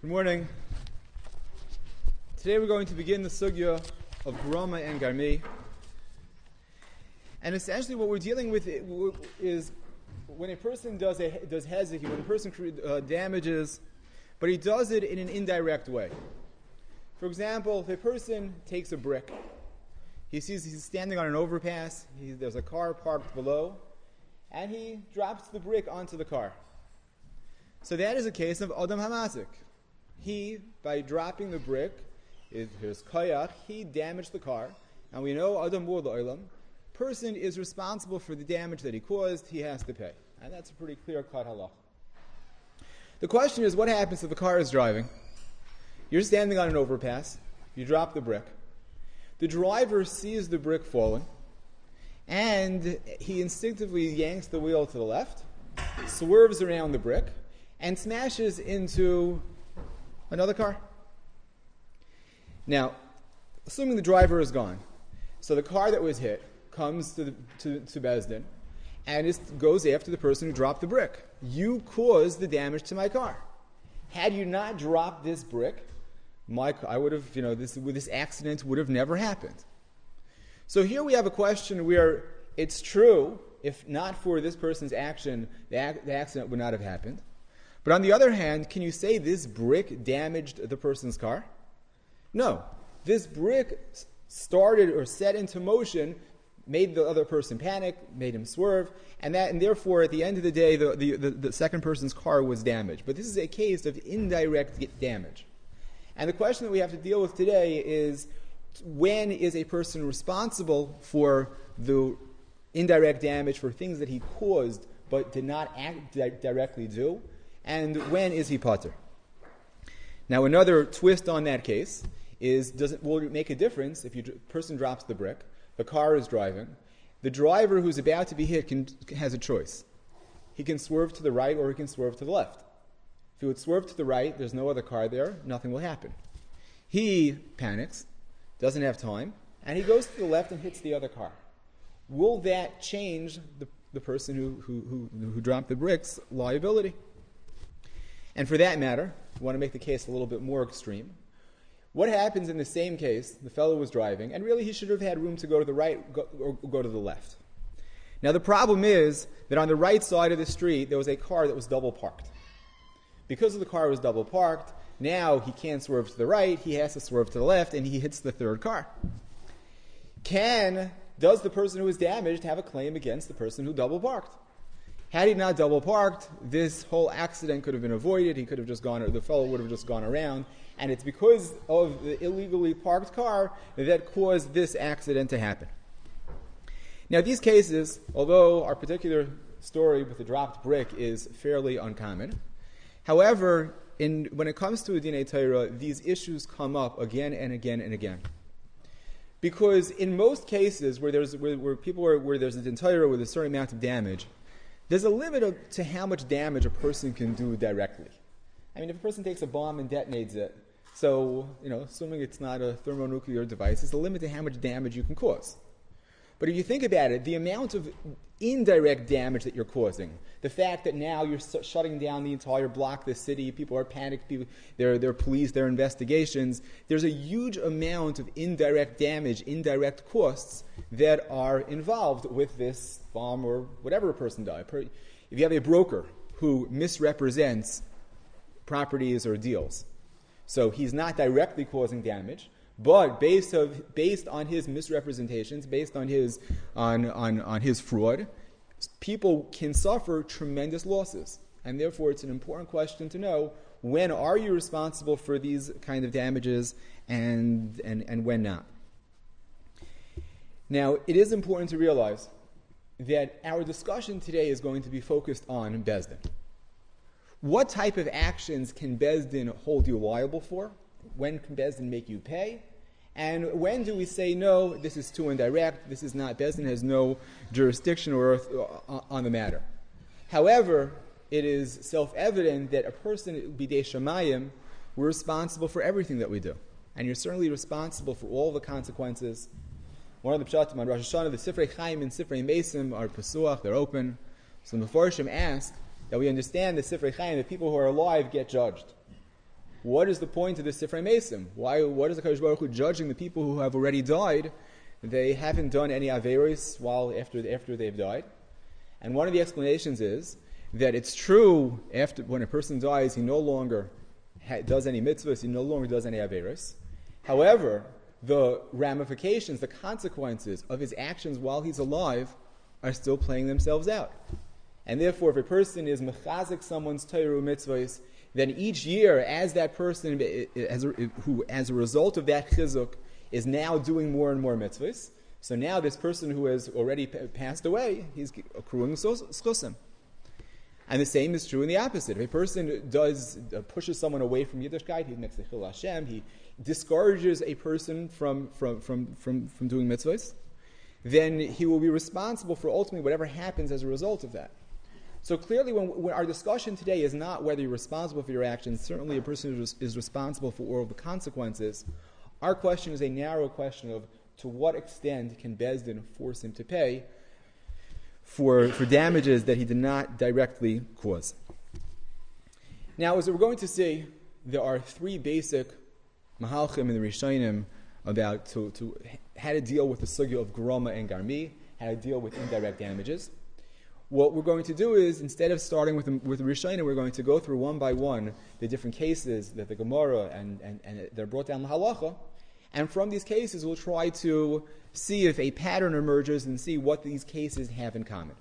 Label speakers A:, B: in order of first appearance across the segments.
A: Good morning. Today we're going to begin the sugya of Grama and Garmi. And essentially what we're dealing with is when a person does hezek, when a person damages, but he does it in an indirect way. For example, if a person takes a brick, he sees he's standing on an overpass, there's a car parked below, and he drops the brick onto the car. So that is a case of Adam Hamazik. He, by dropping the brick, his koyach, he damaged the car. And we know Adam Olam, person is responsible for the damage that he caused, he has to pay. And that's a pretty clear-cut halach. The question is, what happens if the car is driving? You're standing on an overpass, you drop the brick. The driver sees the brick falling, and he instinctively yanks the wheel to the left, swerves around the brick, and smashes into another car. Now, assuming the driver is gone, so the car that was hit comes to Bezdin, and it goes after the person who dropped the brick. You caused the damage to my car. Had you not dropped this brick, I would have, this accident would have never happened. So here we have a question where it's true, if not for this person's action, the accident would not have happened. But on the other hand, can you say this brick damaged the person's car? No. This brick started or set into motion, made the other person panic, made him swerve, and therefore at the end of the day the second person's car was damaged. But this is a case of indirect damage. And the question that we have to deal with today is, when is a person responsible for the indirect damage for things that he caused but did not directly do? And when is he pater? Now, another twist on that case is, will it make a difference if a person drops the brick, the car is driving, the driver who's about to be hit has a choice. He can swerve to the right or he can swerve to the left. If he would swerve to the right, there's no other car there, nothing will happen. He panics, doesn't have time, and he goes to the left and hits the other car. Will that change the person who dropped the brick's liability? And for that matter, I want to make the case a little bit more extreme. What happens in the same case? The fellow was driving, and really he should have had room to go to the right or go to the left. Now the problem is that on the right side of the street, there was a car that was double parked. Because the car was double parked, now he can't swerve to the right, he has to swerve to the left, and he hits the third car. Does the person who was damaged have a claim against the person who double parked? Had he not double parked, this whole accident could have been avoided. He could have just gone, or the fellow would have just gone around. And it's because of the illegally parked car that caused this accident to happen. Now, these cases, although our particular story with the dropped brick is fairly uncommon, however, when it comes to a Dinei Torah, these issues come up again and again and again. Because in most cases where there's a Dinei Torah with a certain amount of damage, there's a limit to how much damage a person can do directly. I mean, if a person takes a bomb and detonates it, so, assuming it's not a thermonuclear device, there's a limit to how much damage you can cause. But if you think about it, the amount of indirect damage that you're causing, the fact that now you're shutting down the entire block, the city, people are panicked, there are police, there are investigations, there's a huge amount of indirect damage, indirect costs that are involved with this bomb or whatever a person does. If you have a broker who misrepresents properties or deals, so he's not directly causing damage, but based on his misrepresentations, based on his fraud, people can suffer tremendous losses. And therefore, it's an important question to know, when are you responsible for these kind of damages and when not? Now, it is important to realize that our discussion today is going to be focused on Bezdin. What type of actions can Bezdin hold you liable for? When can Bezdin make you pay? And when do we say, no, this is too indirect, this is not, Bezdin has no jurisdiction or on the matter? However, it is self-evident that a person, bidei shamayim, we're responsible for everything that we do. And you're certainly responsible for all the consequences. One of the pshatim on Rosh Hashanah, the Sifrei Chaim and Sifrei Mesim are pasuach, they're open. So the Mefarshim ask that we understand the Sifrei Chaim, that people who are alive get judged. what is the point of the Sifrei Mesim? What is the Kadosh Baruch Hu judging the people who have already died? They haven't done any Averos after they've died. And one of the explanations is that it's true when a person dies, he no longer does any mitzvahs, he no longer does any Averos. However, the ramifications, the consequences of his actions while he's alive are still playing themselves out. And therefore, if a person is mechazik someone's Torah mitzvahs, then each year, as that person, who as a result of that chizuk, is now doing more and more mitzvahs, so now this person who has already passed away, he's accruing schusim. And the same is true in the opposite. If a person pushes someone away from Yiddishkeit, he makes a chil Hashem, he discourages a person from doing mitzvahs, then he will be responsible for ultimately whatever happens as a result of that. So clearly, when our discussion today is not whether you're responsible for your actions, certainly a person is responsible for all of the consequences. Our question is a narrow question of to what extent can Beis Din force him to pay for damages that he did not directly cause. Now, as we're going to see, there are three basic mahalchim in the Rishonim about how to deal with the sugya of groma and garmi, how to deal with indirect damages. What we're going to do is, instead of starting with the Rishonim, we're going to go through one by one the different cases that the Gemara and they're brought down the halacha, and from these cases we'll try to see if a pattern emerges and see what these cases have in common.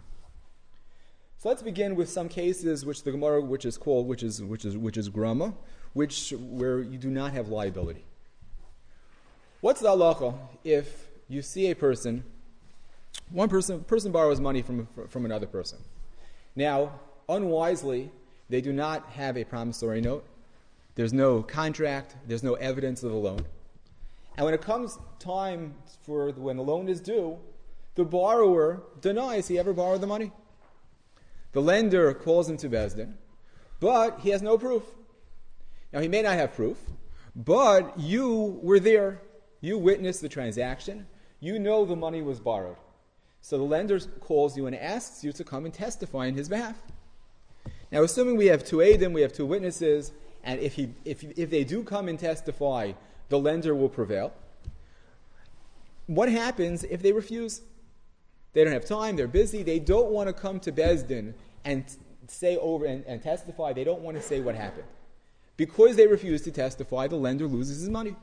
A: So let's begin with some cases which the Gemara, which is grama, where you do not have liability. What's the halacha if you see a person? One person borrows money from another person. Now, unwisely, they do not have a promissory note. There's no contract. There's no evidence of the loan. And when it comes time for when the loan is due, the borrower denies he ever borrowed the money. The lender calls him to Beis Din, but he has no proof. Now, he may not have proof, but you were there. You witnessed the transaction. You know the money was borrowed. So the lender calls you and asks you to come and testify on his behalf. Now, assuming we have two eidim, we have two witnesses, and if they do come and testify, the lender will prevail. What happens if they refuse? They don't have time, they're busy, they don't want to come to Beis Din and say over and testify, they don't want to say what happened. Because they refuse to testify, the lender loses his money.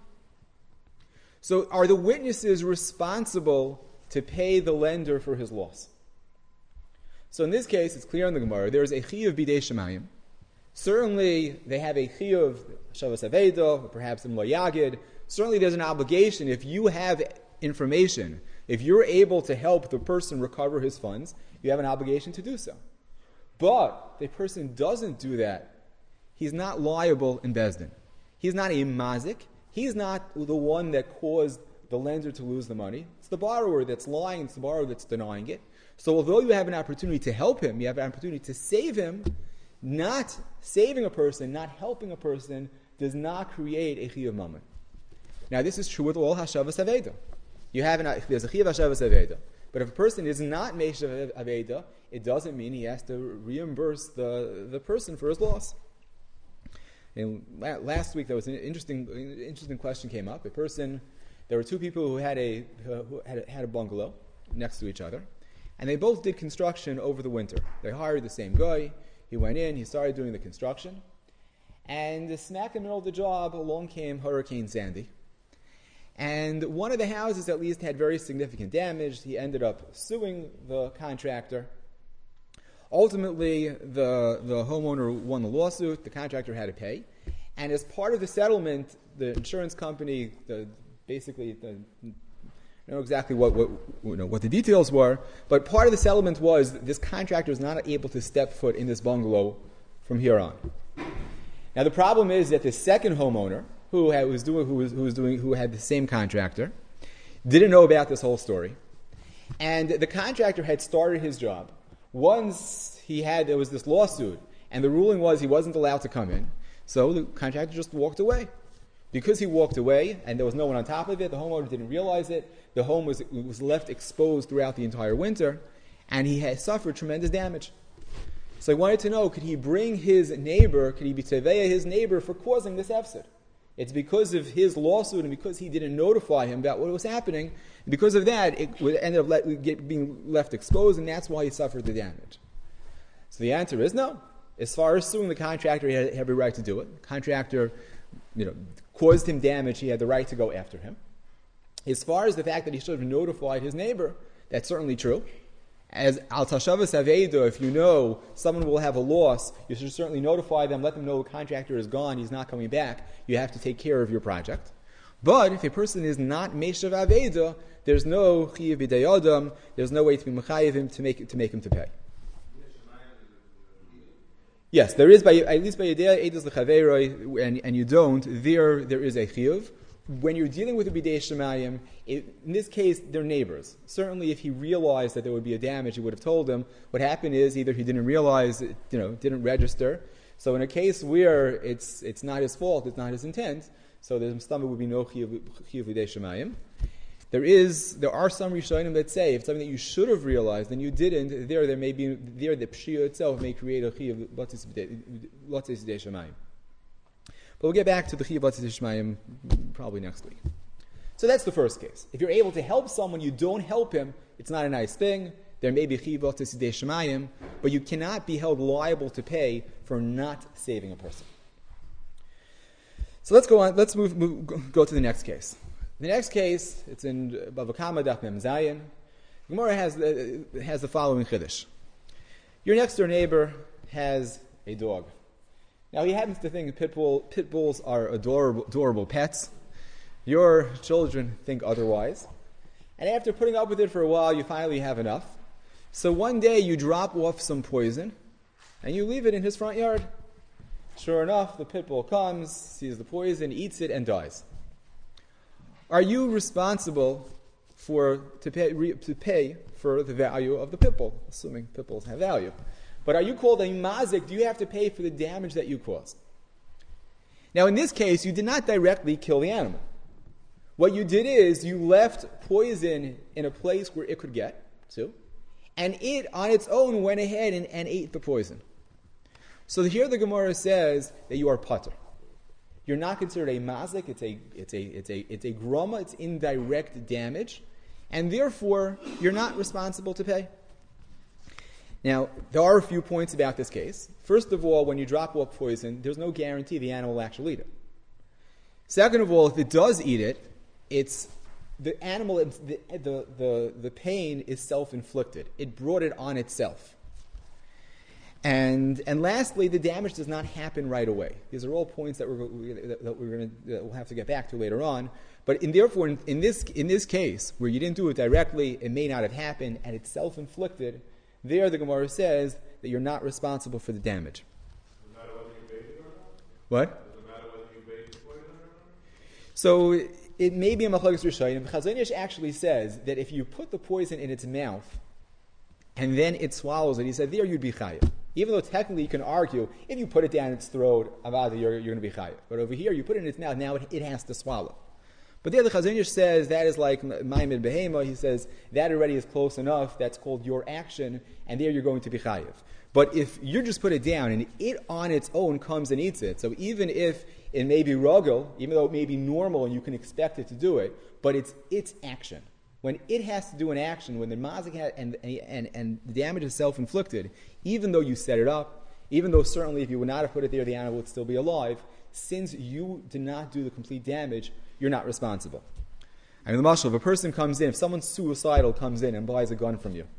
A: So are the witnesses responsible to pay the lender for his loss? So in this case, it's clear in the Gemara, there is a chiyuv bidei shemayim. Certainly, they have a chiyuv shavas aveda, or perhaps in lo yagid. Certainly, there's an obligation. If you have information, if you're able to help the person recover his funds, you have an obligation to do so. But the person doesn't do that, he's not liable in Beis Din. He's not a mazik. He's not the one that caused the lender to lose the money. It's the borrower that's lying. It's the borrower that's denying it. So although you have an opportunity to help him, you have an opportunity to save him, not saving a person, not helping a person, does not create a chiyuv mammon. Now this is true with all hashavas aveda. There's a chiyuv hashavas aveda. But if a person is not meishav aveda, it doesn't mean he has to reimburse the person for his loss. And last week there was an interesting question came up. There were two people who had a bungalow next to each other, and they both did construction over the winter. They hired the same guy. He went in, he started doing the construction, and smack in the middle of the job, along came Hurricane Sandy. And one of the houses at least had very significant damage. He ended up suing the contractor. Ultimately, the homeowner won the lawsuit. The contractor had to pay. And as part of the settlement, the insurance company, I don't know exactly what the details were, but part of the settlement was that this contractor was not able to step foot in this bungalow from here on. Now the problem is that the second homeowner, who had the same contractor, didn't know about this whole story, and the contractor had started his job. Once there was this lawsuit, and the ruling was he wasn't allowed to come in, so the contractor just walked away. Because he walked away and there was no one on top of it, the homeowner didn't realize it. The home was left exposed throughout the entire winter, and he had suffered tremendous damage. So I wanted to know, could he bring his neighbor, could he be teveya his neighbor for causing this hefsed? It's because of his lawsuit and because he didn't notify him about what was happening. And because of that, it would end up being left exposed, and that's why he suffered the damage. So the answer is no. As far as suing the contractor, he had every right to do it. The contractor, caused him damage. He had the right to go after him. As far as the fact that he should have notified his neighbor, that's certainly true. As al tashavas aveda, if you know someone will have a loss, you should certainly notify them, let them know the contractor is gone, he's not coming back, you have to take care of your project. But if a person is not meshav aveda, there's no chiyuv b'dei adam, there's no way to be mechayev him to make him to pay. Yes, there is, at least by yedei edus lechaveiroi, and you don't, there is a chiyuv. When you're dealing with a bidei shemayim, in this case, they're neighbors. Certainly, if he realized that there would be a damage, he would have told them. What happened is either he didn't realize, didn't register. So in a case where it's not his fault, it's not his intent, so the stomach would be no chiyuv bidei shemayim. There are some Rishonim that say if something that you should have realized and you didn't, there may be the pshia itself may create a chiyuv bidei shemayim. But we'll get back to the chiyuv b'tzis shmayim probably next week. So that's the first case. If you're able to help someone, you don't help him, it's not a nice thing. There may be chiyuv b'tzis shmayim, but you cannot be held liable to pay for not saving a person. So let's go on. Let's go to the next case. The next case, it's in Bava Kama Daf Mem Zayin. Gemara has the following chiddush. Your next door neighbor has a dog. Now, he happens to think pit bulls are adorable pets. Your children think otherwise. And after putting up with it for a while, you finally have enough. So one day, you drop off some poison, and you leave it in his front yard. Sure enough, the pit bull comes, sees the poison, eats it, and dies. Are you responsible to pay for the value of the pit bull, assuming pit bulls have value? But are you called a mazik? Do you have to pay for the damage that you caused? Now, in this case, you did not directly kill the animal. What you did is you left poison in a place where it could get to, and it on its own went ahead and ate the poison. So here the Gemara says that you are pater. You're not considered a mazik. It's a groma. It's indirect damage, and therefore you're not responsible to pay. Now, there are a few points about this case. First of all, when you drop off poison, there's no guarantee the animal will actually eat it. Second of all, if it does eat it, it's the animal, the pain is self-inflicted. It brought it on itself. And lastly, the damage does not happen right away. These are all points that we'll have to get back to later on. But therefore, in this case, where you didn't do it directly, it may not have happened, and it's self-inflicted. There, the Gemara says that you're not responsible for the damage. Does it matter whether you bathe it or not? What? Does it matter whether you bathe the poison or not? So it may be a machlokes rishonim. Chazon Ish actually says that if you put the poison in its mouth and then it swallows it, he said there you'd be chayav. Even though technically you can argue if you put it down its throat, you're going to be chayav. But over here you put it in its mouth. Now it has to swallow. But there the Chazon Ish says that is like Ma'amid Behema. He says that already is close enough. That's called your action, and there you're going to be chayiv. But if you just put it down and it on its own comes and eats it, so even if it may be rogel, even though it may be normal and you can expect it to do it, but it's its action. When it has to do an action, when the mazik and the damage is self-inflicted, even though you set it up, even though certainly if you would not have put it there, the animal would still be alive, since you did not do the complete damage, you're not responsible. I mean, the mashal, if a person comes in, if someone suicidal comes in and buys a gun from you,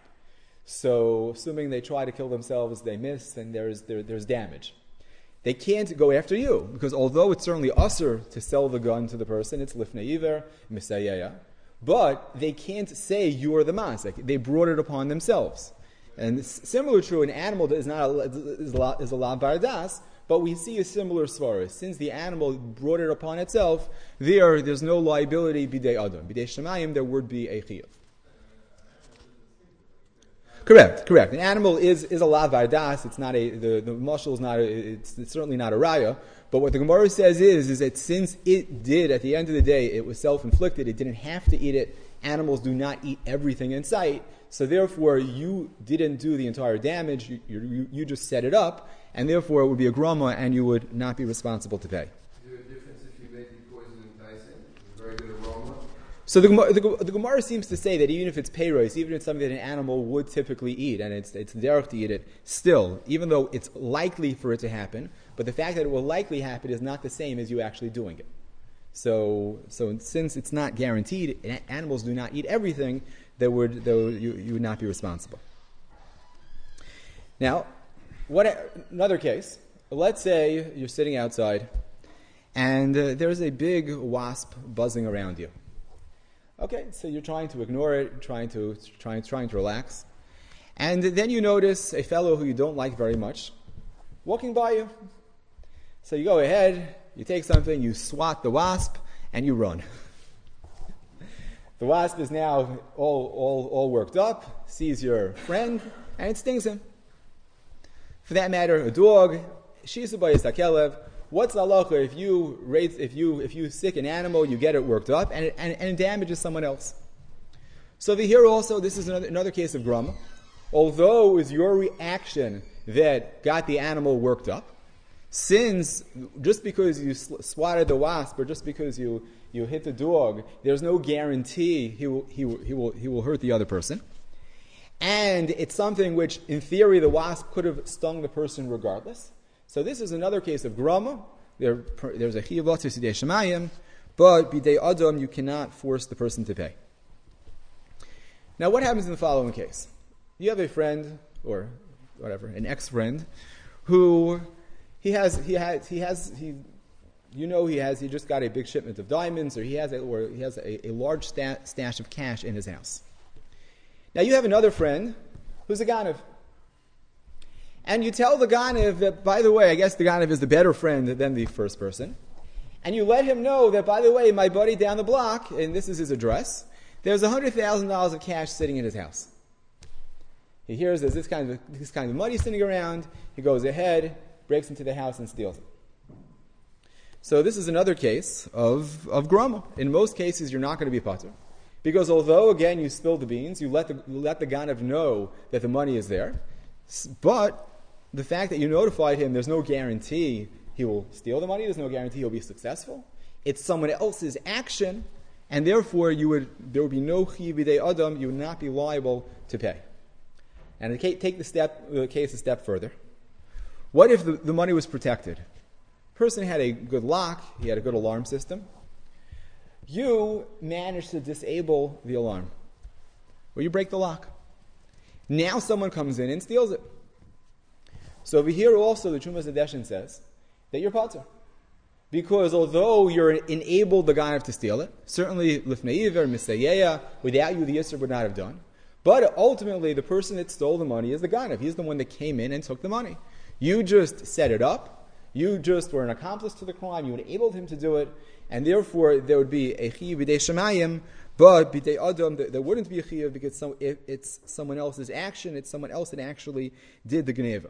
A: so assuming they try to kill themselves, they miss, and there's damage. They can't go after you, because although it's certainly usher to sell the gun to the person, it's lifnei iver, misayeya, but they can't say you are the mazik. They brought it upon themselves. And similar to an animal that is a lav bardas, but we see a similar svara. Since the animal brought it upon itself, there's no liability bidei adam. Bidei shemayim, there would be a chiyuv. Correct. An animal is a lav bardas. It's not the mashal is not. It's certainly not a raya. But what the Gemara says is that since it did, at the end of the day, it was self-inflicted. It didn't have to eat it. Animals do not eat everything in sight. So therefore, you didn't do the entire damage. You just set it up, and therefore it would be a grama, and you would not be responsible to pay.
B: Is there a difference if you make the poison enticing? It's a very good aroma.
A: So the Gemara seems to say that even if it's peiros, even if it's something that an animal would typically eat, and it's derech to eat it, still, even though it's likely for it to happen, but the fact that it will likely happen is not the same as you actually doing it. So since it's not guaranteed, animals do not eat everything, you would not be responsible. Now, another case. Let's say you're sitting outside, and there's a big wasp buzzing around you. Okay, so you're trying to ignore it, trying to relax, and then you notice a fellow who you don't like very much walking by you. So you go ahead, you take something, you swat the wasp, and you run. The wasp is now all worked up, sees your friend, and it stings him. For that matter, a dog, shisa bayis hakelev. What's the halacha if you sick an animal, you get it worked up, and it damages someone else? So here also, this is another case of grama. Although it was your reaction that got the animal worked up, since just because you swatted the wasp or just because you hit the dog, there's no guarantee he will hurt the other person. And it's something which, in theory, the wasp could have stung the person regardless. So this is another case of grama. There's a chiyuv to sidei shemayim, but bidei adam you cannot force the person to pay. Now, what happens in the following case? You have a friend or whatever, an ex-friend, who he just got a big shipment of diamonds, or he has a large stash of cash in his house. Now you have another friend who's a ganav. And you tell the ganav that, by the way, I guess the ganav is the better friend than the first person. And you let him know that, by the way, my buddy down the block, and this is his address, there's $100,000 of cash sitting in his house. He hears there's this kind of money sitting around. He goes ahead, breaks into the house, and steals it. So this is another case of grama. In most cases, you're not going to be patur. Because although, again, you spilled the beans, you let the ganav know that the money is there, but the fact that you notified him, there's no guarantee he will steal the money, there's no guarantee he'll be successful. It's someone else's action, and therefore there would be no chiyuv bidei adam, you would not be liable to pay. And take the case a step further. What if the money was protected? Person had a good lock, he had a good alarm system. You managed to disable the alarm, or you break the lock. Now someone comes in and steals it. So over here also the Trumas Hadeshin says that you're patur. Because although you're enabled the ganav to steal it, certainly lifnei iver, misayeya, without you the yisr would not have done. But ultimately the person that stole the money is the ganav. He's the one that came in and took the money. You just set it up. You just were an accomplice to the crime. You enabled him to do it. And therefore there would be a chiyuv bidei shemayim, but bidei adam there wouldn't be a chiyuv because it's someone else's action. It's someone else that actually did the gneva.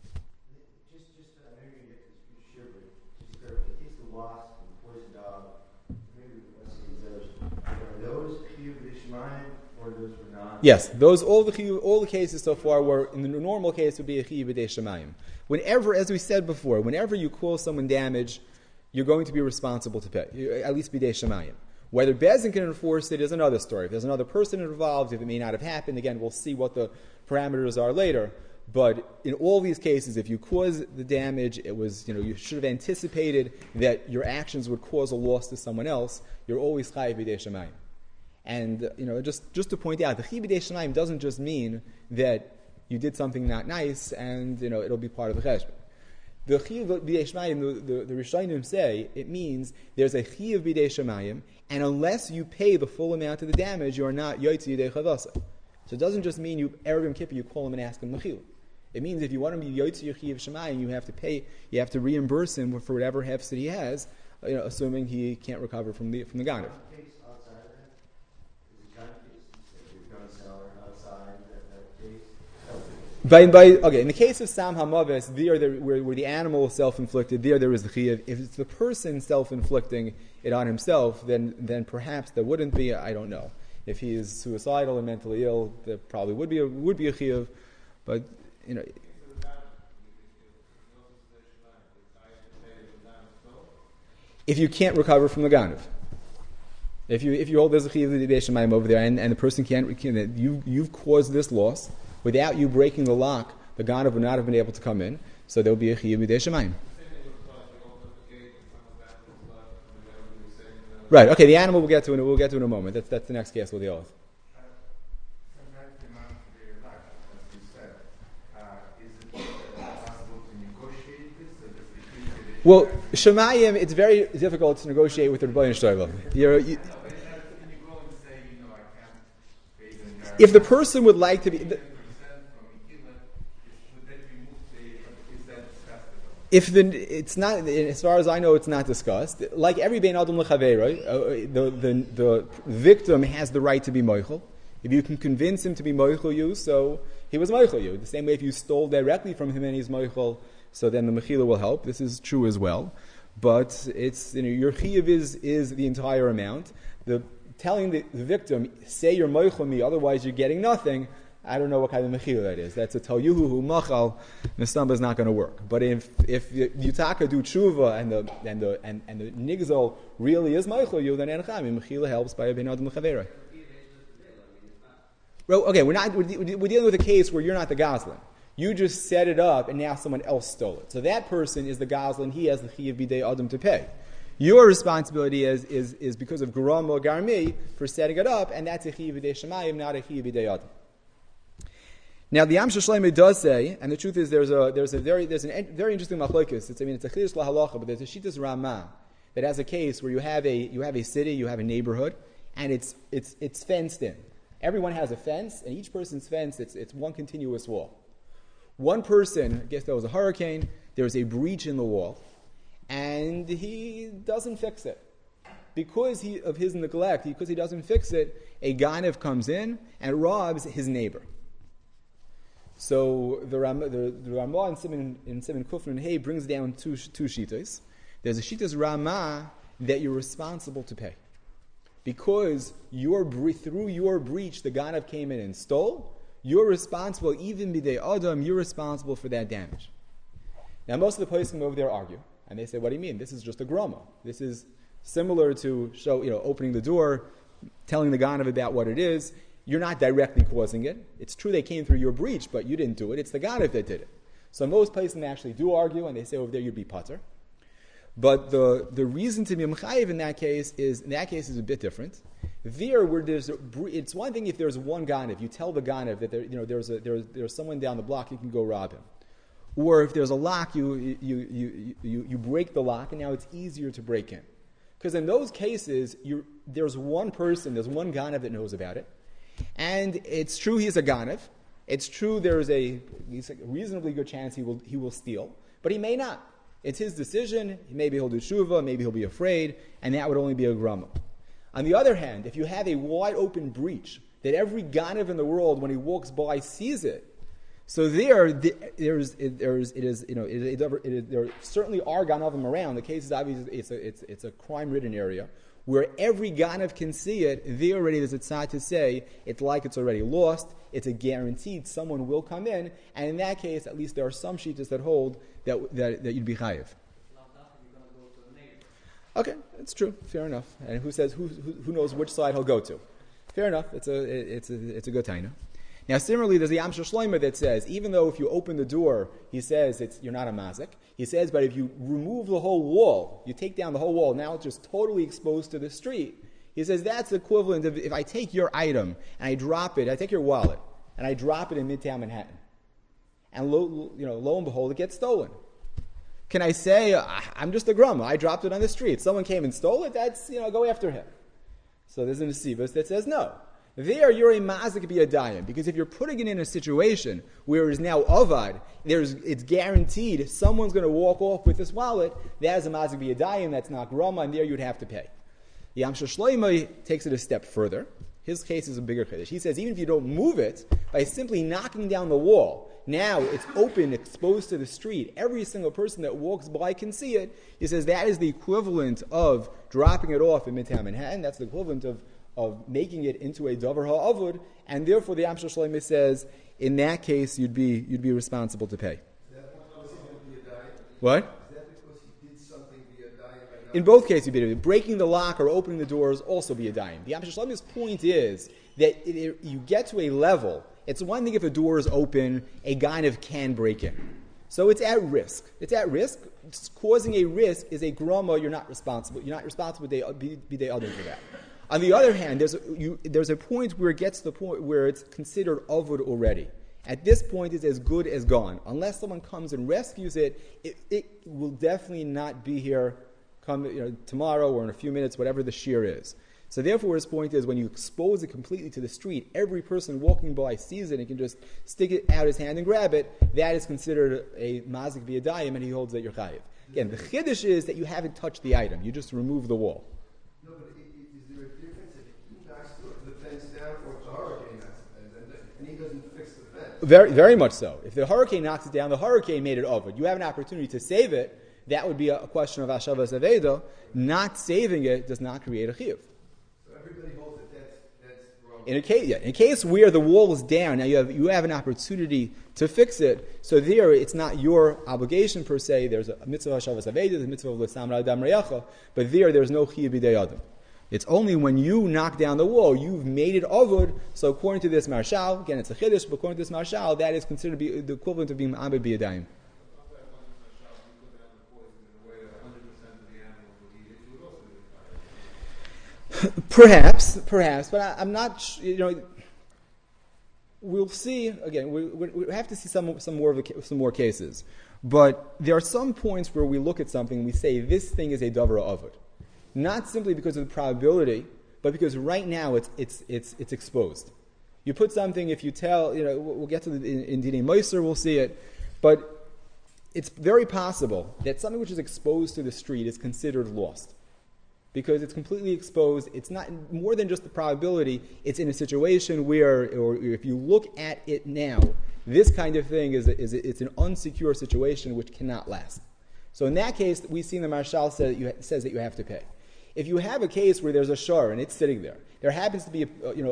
A: Yes, all the cases so far were, in the normal case, would be a chiyuv b'dei shemayim. Whenever, as we said before, whenever you cause someone damage, you're going to be responsible to pay, at least b'dei shemayim. Whether Bezin can enforce it is another story. If there's another person involved, if it may not have happened, again, we'll see what the parameters are later. But in all these cases, if you cause the damage, it was, you should have anticipated that your actions would cause a loss to someone else. You're always chayiv b'dei shemayim. And just to point out, the chiyuv b'dei shemayim doesn't just mean that you did something not nice and it'll be part of the cheshbon. The chiyuv b'dei shemayim, the Rishonim say, it means there's a chiyuv b'dei shemayim, and unless you pay the full amount of the damage, you are not yotzi yidei chavasa. So it doesn't just mean you erev Yom Kippur you call him and ask him mechila. It means if you want him to be yotzi your chiyuv shemayim, you have to pay, you have to reimburse him for whatever hefsed he has, assuming he can't recover from the ganav. In the case of Sam Hamavis, where the animal is self-inflicted, there is the chiyuv. If it's the person self-inflicting it on himself, then perhaps there wouldn't be. I don't know. If he is suicidal and mentally ill, there probably would be a chiyuv, but you know. If you can't recover from the ganav, if you hold there's a chiyuv of the Shemayim over there, and the person you've caused this loss without you breaking the lock, the ganav would not have been able to come in, so there will be a chiyuv of the Shemayim. Right. Okay. The animal we'll get to in a moment. That's the next case we'll deal with. Well, Shemayim, it's very difficult to negotiate with the Rebbeinu Shlomo. If the person would like to be, it's not, as far as I know, it's not discussed. Like every bein adam l'chaveroi, the victim has the right to be moichel. If you can convince him to be moichel you, so he was moichel you. The same way if you stole directly from him and he's moichel, so then the mechila will help. This is true as well. But it's, your chiyuv is the entire amount. Telling the victim, say you're moichel me, otherwise you're getting nothing, I don't know what kind of mechila that is. That's a tel yuhu machal. Nestamba is not going to work. But if Yutaka do tshuva and the nigzol really is meichel you, then enchami mechila helps by a ben adam l'chavera. Well, okay, we're dealing with a case where you're not the goslin. You just set it up and now someone else stole it. So that person is the goslin. He has the chiyuv bidei adam to pay. Your responsibility is because of garam or garmi for setting it up, and that's a chiyuv bidei shemayim, not a chiyuv bidei adam. Now the Yam Shlomo does say, and the truth is there's a very interesting machlokes. It's a chiddush lahalacha, but there's a shittas Rama that has a case where you have a city, you have a neighborhood, and it's fenced in. Everyone has a fence, and each person's fence it's one continuous wall. One person, I guess there was a hurricane, there's a breach in the wall, and he doesn't fix it. Because of his neglect, because he doesn't fix it, a ganav comes in and robs his neighbor. So the Ramah in Siman Kufrin Hey brings down two shitas. There's a shitas Ramah that you're responsible to pay. Because through your breach, the ganav came in and stole, you're responsible, even bidei adam, you're responsible for that damage. Now most of the poskim over there argue, and they say, what do you mean? This is just a groma. This is similar to opening the door, telling the ganav about what it is. You're not directly causing it. It's true they came through your breach, but you didn't do it. It's the ganav that did it. So most places actually do argue, and they say over there you'd be pater. But the reason to be mechayiv in that case is a bit different. It's one thing if there's one ganav, you tell the ganav that there's someone down the block, you can go rob him. Or if there's a lock, you break the lock, and now it's easier to break in. Because in those cases, there's one ganav that knows about it. And it's true he's a ganav. It's true there's a reasonably good chance he will steal, but he may not. It's his decision. Maybe he'll do tshuva, maybe he'll be afraid, and that would only be a grama. On the other hand, if you have a wide open breach that every ganav in the world, when he walks by, sees it, so there certainly are ganavim around. The case is obviously it's a crime-ridden area where every ganav can see it. There's a tzad to say it's like it's already lost. It's a guaranteed someone will come in, and in that case, at least there are some shittas that hold that you'd be chayiv. Okay, it's true. Fair enough. And who knows which side he'll go to? Fair enough. It's a good taina. Now, similarly, there's the Yam Shlomo that says, even though if you open the door, he says you're not a mazik. He says, but if you remove the whole wall, you take down the whole wall, now it's just totally exposed to the street. He says that's equivalent of if I take your item and I drop it, I take your wallet and I drop it in Midtown Manhattan, and lo and behold, it gets stolen. Can I say I'm just a grumma? I dropped it on the street. Someone came and stole it. That's go after him. So there's an Nesivos that says no. There, you're a mazik b'yadayim, because if you're putting it in a situation where it's now avad, it's guaranteed someone's going to walk off with this wallet. That is a mazik b'yadayim. That's not grama, and there you'd have to pay. Yam Shlomo takes it a step further. His case is a bigger chiddush. He says even if you don't move it by simply knocking down the wall, now it's open, exposed to the street. Every single person that walks by can see it. He says that is the equivalent of dropping it off in Midtown Manhattan. That's the equivalent of of making it into a davar ha'avud, and therefore the Amshel Shloimeh says, in that case, you'd be responsible to pay.
B: Is that because he did via dying?
A: What?
B: Is that because he did something via dying?
A: In both cases, you'd be breaking the lock or opening the doors also be a dime. The Amshel Shloimeh's point is that you get to a level. It's one thing if a door is open, a ganav can break in. So it's at risk. It's at risk. It's causing a risk is a grama. You're not responsible. You're not responsible. Be they other for that. On the other hand, there's a point where it gets to the point where it's considered avud already. At this point, it's as good as gone. Unless someone comes and rescues it, it will definitely not be here tomorrow or in a few minutes, whatever the shear is. So therefore, his point is when you expose it completely to the street, every person walking by sees it and can just stick it out his hand and grab it. That is considered a mazik v'yadayim, and he holds that you're chayiv. Again, the chiddush is that you haven't touched the item; you just remove the wall.
B: No, but is there a difference if he knocks the fence down or if the hurricane knocks it down, and he doesn't fix the fence?
A: Very, very much so. If the hurricane knocks it down, the hurricane made it over. You have an opportunity to save it. That would be a question of Hashavas Aveda. Not saving it does not create a chiyuv.
B: Everybody holds that that's wrong.
A: In a case where the wall is down, now you have an opportunity to fix it. So there, it's not your obligation per se. There's a mitzvah Hashavas Aveda, there's a mitzvah of L'Samar Adam Reyacha, but there's no chiyuv b'dei adam. It's only when you knock down the wall, you've made it avud. So according to this marshal, again, it's a chiddush, but according to this marshal, that is considered to be the equivalent of being ma'abed b'yadayim. Perhaps, but I'm not. We'll see. Again, we have to see some more cases. But there are some points where we look at something and we say this thing is a davar avud, not simply because of the probability, but because right now it's exposed. You put something. If you tell, we'll get to in Dinei Moiser, we'll see it, but it's very possible that something which is exposed to the street is considered lost. Because it's completely exposed, it's not more than just the probability. It's in a situation where, or if you look at it now, this kind of thing it's an unsecure situation which cannot last. So in that case, we see the marshal says that you have to pay. If you have a case where there's a shor and it's sitting there happens to be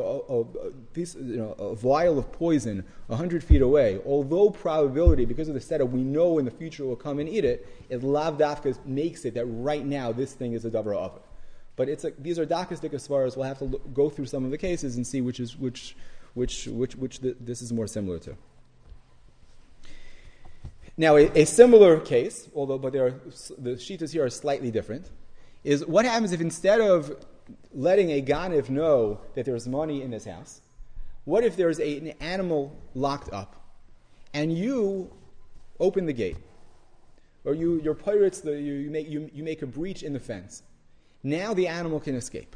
A: a vial of poison 100 feet away. Although probability, because of the setup, we know in the future will come and eat it. It lav dafka makes it that right now this thing is a davar avud. But these are dakistic as far as we'll have to go through some of the cases and see which this is more similar to. Now, a similar case, but the shitas here are slightly different, is what happens if instead of letting a ganav know that there's money in this house, what if there's an animal locked up, and you open the gate, or your pirates, you make a breach in the fence. Now the animal can escape.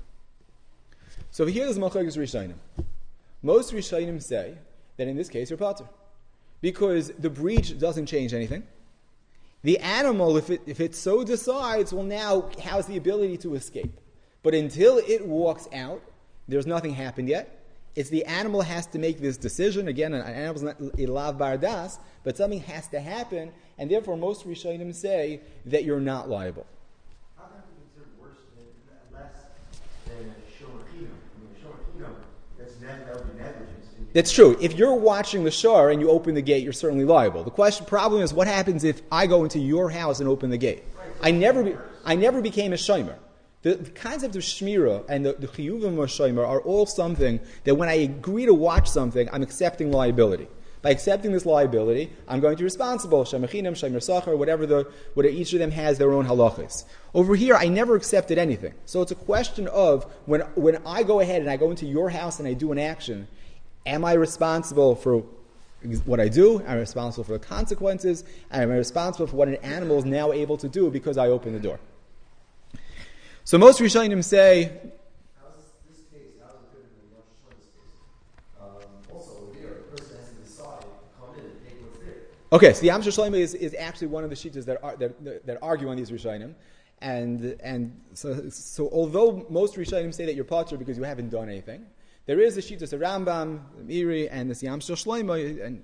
A: So here is Machlokes Rishonim. Most Rishonim say that in this case you're patur, because the breach doesn't change anything. The animal, if it so decides, will now has the ability to escape. But until it walks out, there's nothing happened yet. It's the animal has to make this decision. Again, an animal's not a lav bardas, but something has to happen, and therefore most Rishonim say that you're not liable.
C: How can it be considered worse less than a shortino? I mean, a shortino, that would be negligence.
A: That's true. If you're watching the shore and you open the gate, you're certainly liable. The problem is, what happens if I go into your house and open the gate? I never became a shomer. The concept of shmira and the chiyuvim of shomer are all something that when I agree to watch something, I'm accepting liability. By accepting this liability, I'm going to be responsible. Shemachinam, shemer sachar, whatever each of them has their own halachas. Over here, I never accepted anything. So it's a question of when I go ahead and I go into your house and I do an action, am I responsible for what I do? Am I responsible for the consequences? Am I responsible for what an animal is now able to do because I open the door? So most Rishonim say,
C: how is this case, how is it different than Rosh Hashanah's case? Also, over here, a person has to decide, come in and take what's there.
A: okay, so the Amshel Shloimeh is actually one of the shitas that argue on these Rishonim. And so although most Rishonim say that you're patur because you haven't done anything, there is the Shitas of Rambam, the Miri, and the Amshel Shloimeh, and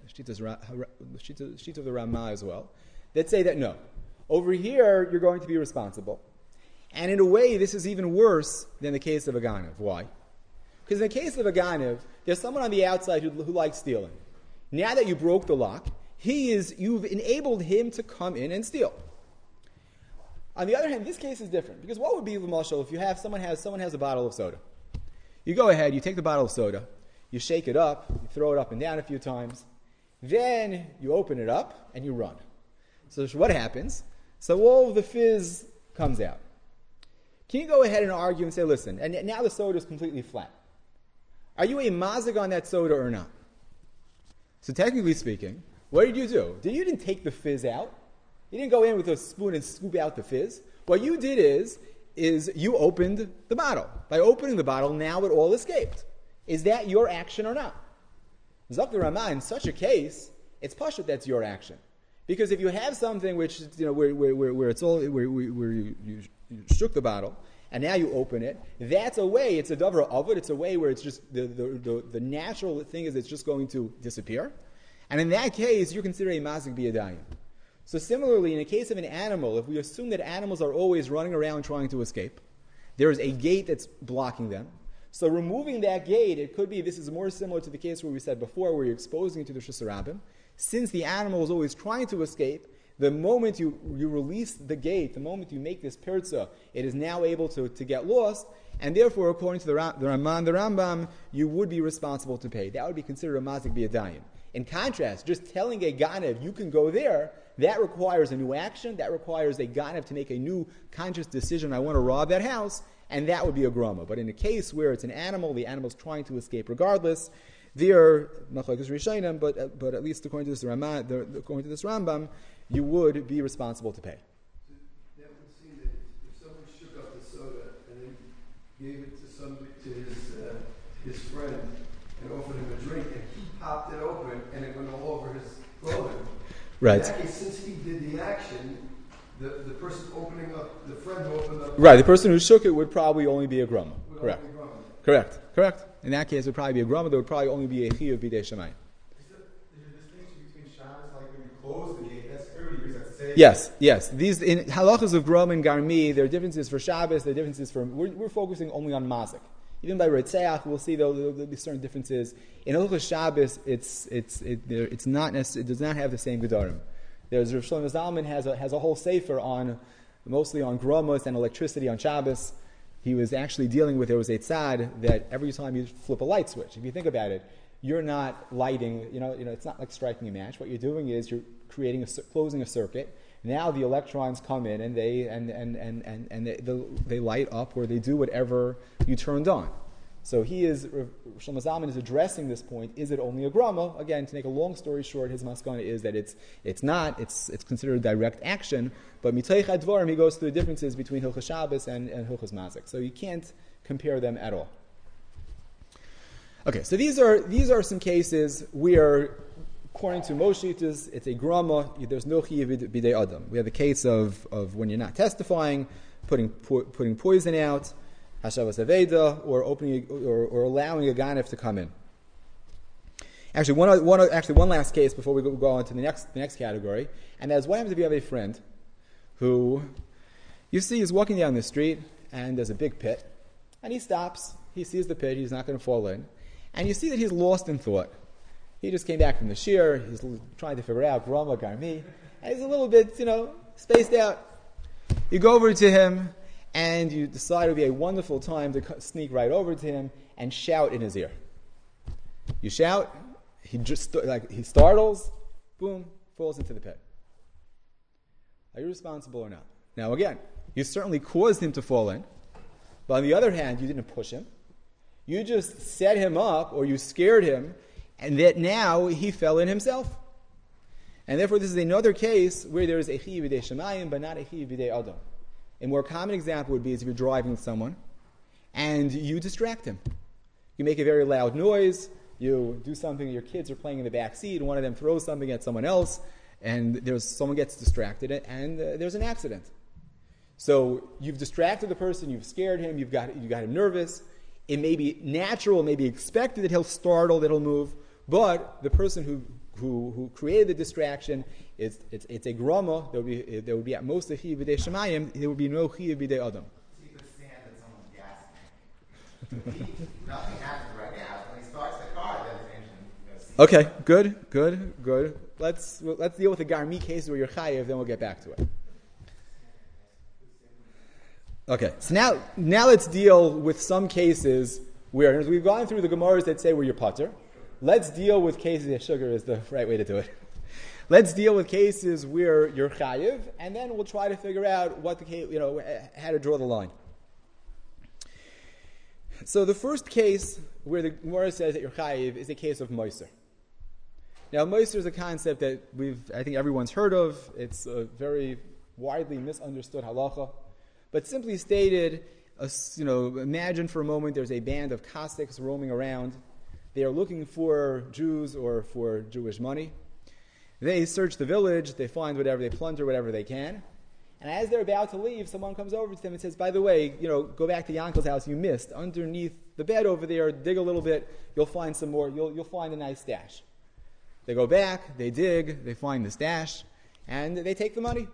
A: the Shita of the Ramah as well, that say that no. Over here, you're going to be responsible. And in a way, this is even worse than the case of a ganav. Why? Because in the case of a Ganev, there's someone on the outside who likes stealing. Now that you broke the lock, you've enabled him to come in and steal. On the other hand, this case is different. Because what would be the mashal if someone has a bottle of soda? You go ahead, you take the bottle of soda, you shake it up, you throw it up and down a few times, then you open it up and you run. So what happens? So all of the fizz comes out. Can you go ahead and argue and say, listen, and now the soda is completely flat. Are you a mazik on that soda or not? So technically speaking, what did you do? You didn't take the fizz out. You didn't go in with a spoon and scoop out the fizz. What you did is you opened the bottle. By opening the bottle, now it all escaped. Is that your action or not? Zakir Ramah, in such a case, it's pashut that's your action. Because if you have something which, where it's all, where you shook the bottle, and now you open it, that's a way, it's a davar of it, it's a way where it's just, the natural thing is it's just going to disappear. And in that case, you're considered a mazik biyadayim. So similarly, in the case of an animal, if we assume that animals are always running around trying to escape, there is a gate that's blocking them. So removing that gate, it could be, this is more similar to the case where we said before, where you're exposing it to the Shusarabim. Since the animal is always trying to escape, the moment you release the gate, the moment you make this pirza, it is now able to get lost, and therefore, according to the Ramban, the Rambam, you would be responsible to pay. That would be considered a mazik biyadayim. In contrast, just telling a ganev, you can go there, that requires a new action, that requires a ganev to make a new conscious decision, I want to rob that house, and that would be a grama. But in a case where it's an animal, the animal's trying to escape regardless, there, not like this Rishayim, but at least according to this Rambam, you would be responsible to pay.
B: That would seem that if someone shook up the soda and then gave it to his friend and offered him a drink, and he popped it open and it went all over his clothing.
A: Right.
B: In that case, since he did the action, the person opening up, the friend who opened up...
A: Right, the person who shook it would probably only be a grama. Correct.
B: Only be grama.
A: Correct. In that case, it would probably be a grama. There would probably only be a chiyuv b'dei shemayim.
C: Is there a distinction between Shabbos, like when you close the gate, that's everybody uses that same...
A: Yes. These, in halachas of grama and garmi, there are differences for Shabbos, there are differences for... We're focusing only on mazik. Even by Retzeach, we'll see there'll be certain differences. In halachas Shabbos, it does not have the same gedarim. There's Rav Shlomo Zalman has a whole sefer mostly on gramos and electricity on Shabbos. He was actually dealing with, there was a tzad that every time you flip a light switch, if you think about it, you're not lighting, it's not like striking a match. What you're doing is you're closing a circuit. Now the electrons come in and they light up, or they do whatever you turned on. So Shlomo Zalman is addressing this point. Is it only a grama? Again, to make a long story short, his maskana is that it's not. It's considered direct action. But Miteich Advarim, he goes through the differences between Hilchas Shabbos and Hilchas Mazik. So you can't compare them at all. Okay, so these are some cases where, according to Moshe, it's a grama. There's no chiyuv b'dei adam. We have the case of when you're not testifying, putting poison out, hashavas aveda, or opening or allowing a ganev to come in. Actually, one last case before we go on to the next category, and that is what happens if you have a friend who you see is walking down the street and there's a big pit, and he stops. He sees the pit. He's not going to fall in, and you see that he's lost in thought. He just came back from the shir. He's trying to figure out grama garmi, and he's a little bit, spaced out. You go over to him, and you decide it would be a wonderful time to sneak right over to him and shout in his ear. You shout, he startles, boom, falls into the pit. Are you responsible or not? Now again, you certainly caused him to fall in, but on the other hand, you didn't push him. You just set him up, or you scared him, and that now he fell in himself. And therefore, this is another case where there is a chiyuv b'dei shemayim, but not a chiyuv b'dei adam. A more common example would be if you're driving with someone and you distract him. You make a very loud noise, you do something, your kids are playing in the back seat, and one of them throws something at someone else, and someone gets distracted, and there's an accident. So you've distracted the person, you've scared him, you've got him nervous. It may be natural, it may be expected that he'll startle, that he'll move, but the person who created the distraction, it's a grama. There would be at most a chiyuv b'dei shemayim. There would be no chiyuv b'dei adam.
C: So you could stand that someone's gasping.
D: Nothing happens right now. When he starts the car, then it's interesting.
A: Okay, good. Let's deal with the Garmi case where you're chayiv, then we'll get back to it. Okay, so now let's deal with some cases where we've gone through the Gemaras that say where you're pater. Let's deal with cases that sugar is the right way to do it. Let's deal with cases where you're chayiv, and then we'll try to figure out what the case, how to draw the line. So the first case where the Gemara says that you're chayiv is a case of moiser. Now, moiser is a concept that I think everyone's heard of. It's a very widely misunderstood halacha. But simply stated, imagine for a moment there's a band of Cossacks roaming around. They are looking for Jews or for Jewish money. They search the village, they find whatever, they plunder whatever they can. And as they're about to leave, someone comes over to them and says, by the way, go back to Yankel's house, you missed. Underneath the bed over there, dig a little bit, you'll find some more, you'll find a nice stash. They go back, they dig, they find the stash, and they take the money.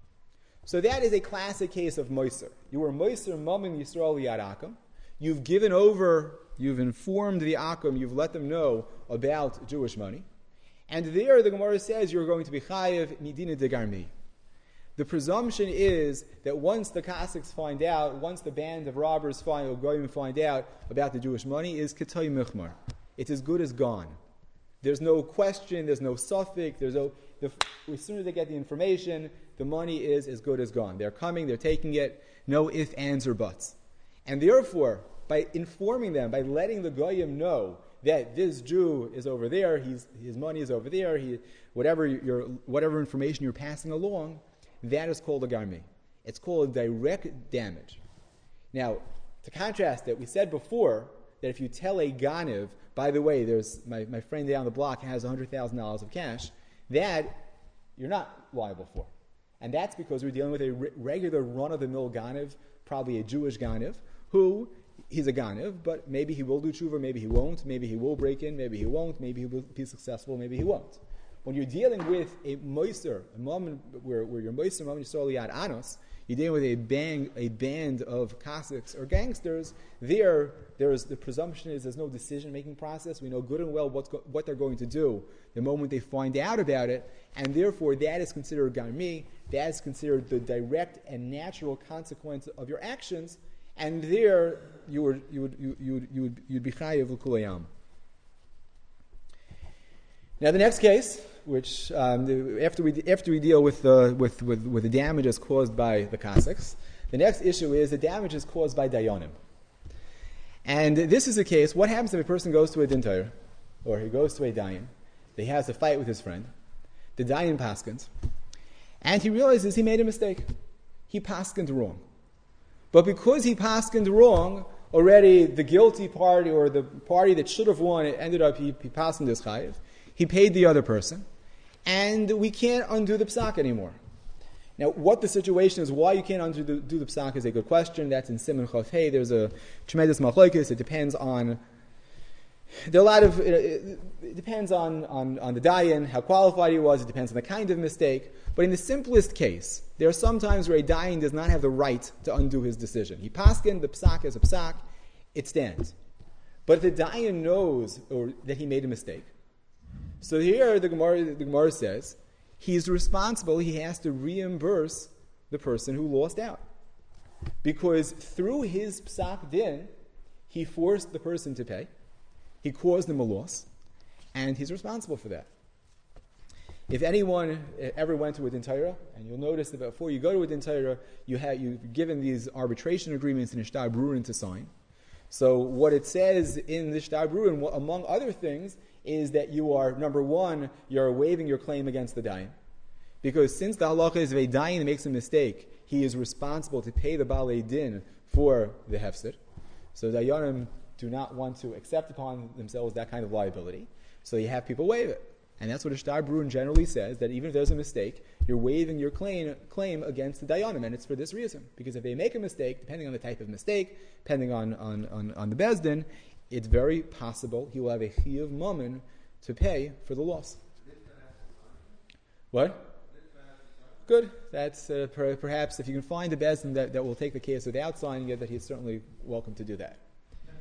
A: So that is a classic case of moiser. You were moiser mamim Yisrael yad akum. You've given over, you've informed the akum, you've let them know about Jewish money. And there the Gemara says you're going to be chayiv midina de garmi. The presumption is that once the Cossacks find out, once the band of robbers find out about the Jewish money, is ketay michmar. It's as good as gone. There's no question, there's no suffix, as soon as they get the information, the money is as good as gone. They're coming, they're taking it, no ifs, ands, or buts. And therefore, by informing them, by letting the goyim know that this Jew is over there, his money is over there, whatever information you're passing along, that is called a garmi. It's called a direct damage. Now, to contrast it, we said before that if you tell a ganiv, by the way, there's my friend down the block has $100,000 of cash, that you're not liable for. And that's because we're dealing with a regular run-of-the-mill ganiv, probably a Jewish ganiv, who he's a ganiv, but maybe he will do tshuva, maybe he won't, maybe he will break in, maybe he won't, maybe he will be successful, maybe he won't. When you're dealing with a moiser, a moment where you're moiser, moment you're yad anos, you're dealing with a band of Cossacks or gangsters, there's the presumption is there's no decision-making process. We know good and well what they're going to do the moment they find out about it, and therefore that is considered garmi, that is considered the direct and natural consequence of your actions, and there you'd be chayav l'kulayam. Now the next case, which after we deal with the damages caused by the Cossacks, the next issue is the damages caused by dayanim. And this is a case, what happens if a person goes to a din Torah, or he goes to a dayan, he has a fight with his friend, the dayan paskins, and he realizes he made a mistake. He paskined wrong. But because he paskined wrong, already the guilty party, or the party that should have won, it ended up he paskined his chayiv. He paid the other person, and we can't undo the psak anymore. Now, what the situation is, why you can't undo the psak is a good question. That's in Siman Chaf Hey. There's a tremendous machlokes. It depends on. It depends on the dayan, how qualified he was. It depends on the kind of mistake. But in the simplest case, there are some times where a dayan does not have the right to undo his decision. He paskin, the psak is a psak, it stands. But if the dayan knows that he made a mistake, so here the Gemara says he's responsible. He has to reimburse the person who lost out, because through his psak din, he forced the person to pay. He caused them a loss, and he's responsible for that. If anyone ever went to a din Torah, and you'll notice that before you go to a din Torah, you've given these arbitration agreements in a shtar brurin to sign. So what it says in the shtar brurin, among other things, is that you are, number one, you're waiving your claim against the dayan. Because since the halacha is if a dayan makes a mistake, he is responsible to pay the balei din for the hefsed. So dayanim do not want to accept upon themselves that kind of liability. So you have people waive it. And that's what a shtar bruin generally says, that even if there's a mistake, you're waiving your claim against the dayanim. And it's for this reason. Because if they make a mistake, depending on the type of mistake, depending on the bezdin, it's very possible he will have a chiyuv mammon to pay for the loss. What? Good. That's perhaps if you can find a bezdin that will take the case without signing it, that he's certainly welcome to do that.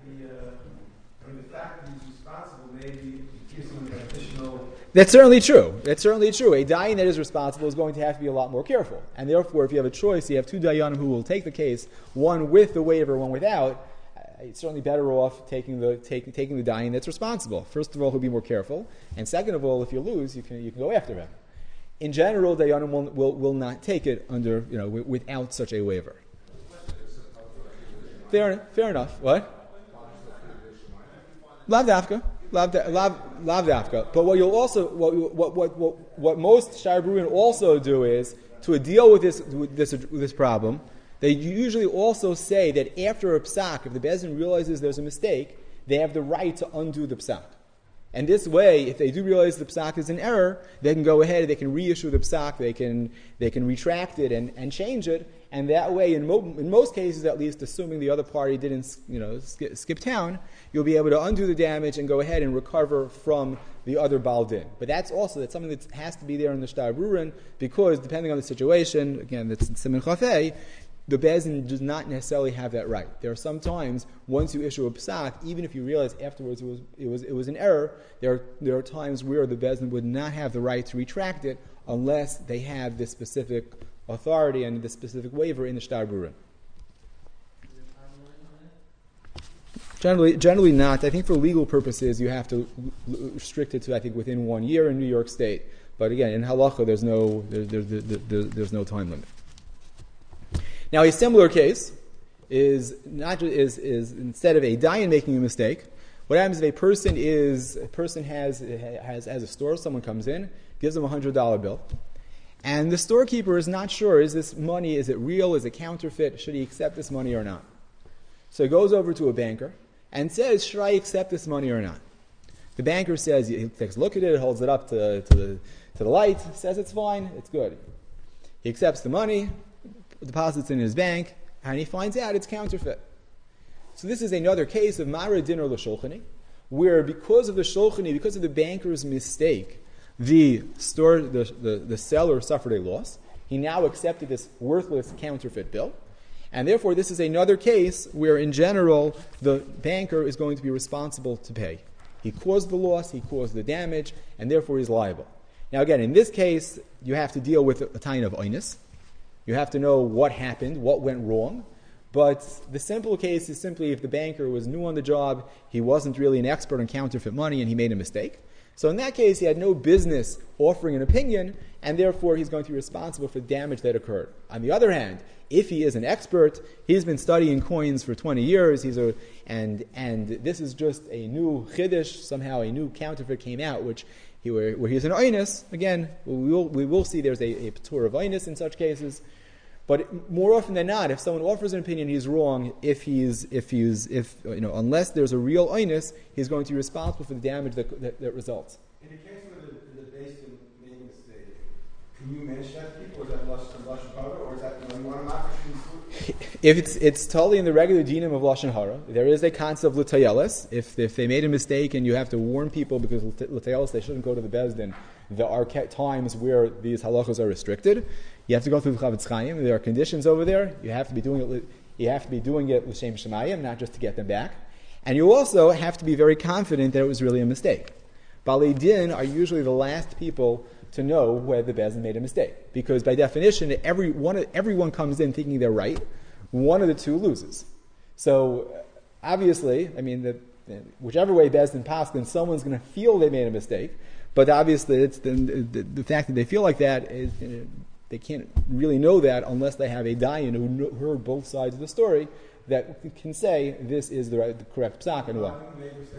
B: the fact that he's responsible maybe gives him an additional.
A: That's certainly true. That's certainly true. A dayan that is responsible is going to have to be a lot more careful. And therefore, if you have a choice, you have two dayanim who will take the case, one with the waiver, one without. It's certainly better off taking the dayan that's responsible. First of all, he'll be more careful, and second of all, if you lose, you can go after him. In general, dayanim will not take it under without such a waiver. Fair enough. What? Lav dafka. But what you'll also what most Sha'ar also do is to deal with this problem. They usually also say that after a psak, if the Bezdin realizes there's a mistake, they have the right to undo the psak. And this way, if they do realize the psak is an error, they can go ahead, they can reissue the psak, they can retract it and change it, and that way, in most cases at least, assuming the other party didn't skip town, you'll be able to undo the damage and go ahead and recover from the other baldin. But that's something that has to be there in the Shtar Brurin, because depending on the situation, again, that's Siman Chafei, the Bezdin does not necessarily have that right. There are some times, once you issue a psak, even if you realize afterwards it was an error, there are times where the Bezdin would not have the right to retract it unless they have this specific authority and this specific waiver in the Shtar Brurin. Generally not. I think for legal purposes you have to restrict it to, I think, within 1 year in New York State. But again, in halacha there's no time limit. Now, a similar case is instead of a dayan making a mistake, what happens if a person has a store, someone comes in, gives them a $100 bill, and the storekeeper is not sure, is this money, is it real, is it counterfeit, should he accept this money or not? So he goes over to a banker and says, should I accept this money or not? The banker says, he takes a look at it, holds it up to the light, says it's fine, it's good. He accepts the money, deposits in his bank, and he finds out it's counterfeit. So this is another case of Mara Dinner L'Shulchani, where because of the banker's mistake, the seller suffered a loss. He now accepted this worthless counterfeit bill, and therefore this is another case where in general the banker is going to be responsible to pay. He caused the loss, he caused the damage, and therefore he's liable. Now again, in this case, you have to deal with a taina of oinus. You have to know what happened, what went wrong. But the simple case is simply if the banker was new on the job, he wasn't really an expert on counterfeit money, and he made a mistake. So in that case, he had no business offering an opinion, and therefore he's going to be responsible for the damage that occurred. On the other hand, if he is an expert, he's been studying coins for 20 years, and this is just a new chiddush, somehow a new counterfeit came out, where he's an oinus. Again, we will see there's a patur of oinus in such cases. But more often than not, if someone offers an opinion, he's wrong. Unless there's a real oinus, he's going to be responsible for the damage that results.
B: In the case where the Bezdin made a mistake, can you mention that to people? Is that lashon hara, or is that you want to knock it?
A: If it's totally in the regular dinim of lashon hara, there is a concept of l'tayeles. If they made a mistake and you have to warn people because l'tayeles they shouldn't go to the Bezdin, there are times where these halachos are restricted. You have to go through the Chavetz Chaim. There are conditions over there. You have to be doing it. You have to be doing it l'shem shemayim, not just to get them back. And you also have to be very confident that it was really a mistake. Balei Din are usually the last people to know whether the Bezdin made a mistake, because by definition, everyone comes in thinking they're right. One of the two loses. So obviously, whichever way Bezdin passed, then someone's going to feel they made a mistake. But obviously, it's the fact that they feel like that is. They can't really know that unless they have a dayan who heard both sides of the story that can say this is the correct psak and what.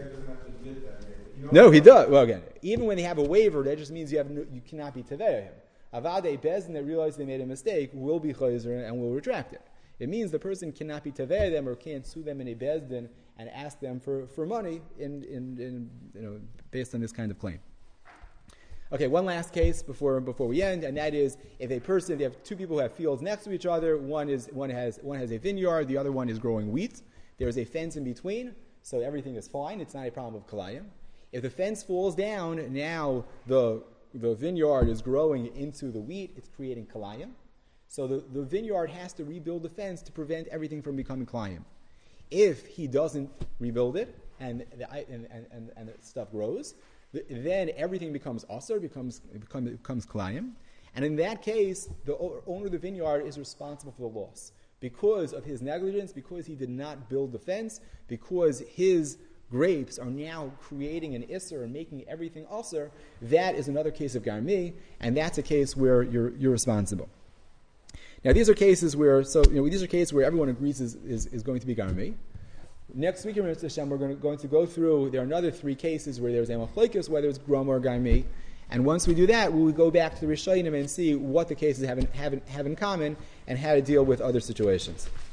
A: No, he does. Well, again, even when they have a waiver, that just means you cannot be tevei him. Avadei Bezdin that realized they made a mistake will be chayzer and will retract it. It means the person cannot be tevei them or can't sue them in a Bezdin and ask them for money in based on this kind of claim. Okay, one last case before we end, and that is if they have two people who have fields next to each other. One has a vineyard, the other one is growing wheat. There is a fence in between, so everything is fine. It's not a problem of kalayim. If the fence falls down, now the vineyard is growing into the wheat. It's creating kalayim. So the vineyard has to rebuild the fence to prevent everything from becoming kalayim. If he doesn't rebuild it and the stuff grows, then everything becomes aser, becomes klayim. And in that case, the owner of the vineyard is responsible for the loss. Because of his negligence, because he did not build the fence, because his grapes are now creating an isser and making everything aser, that is another case of garmi, and that's a case where you're responsible. Now these are cases where everyone agrees is going to be garmi. Next week, we're going to go through. There are another 3 cases where there's amachlokes, whether it's groma or garmi. And once we do that, we will go back to the Rishonim and see what the cases have in common and how to deal with other situations.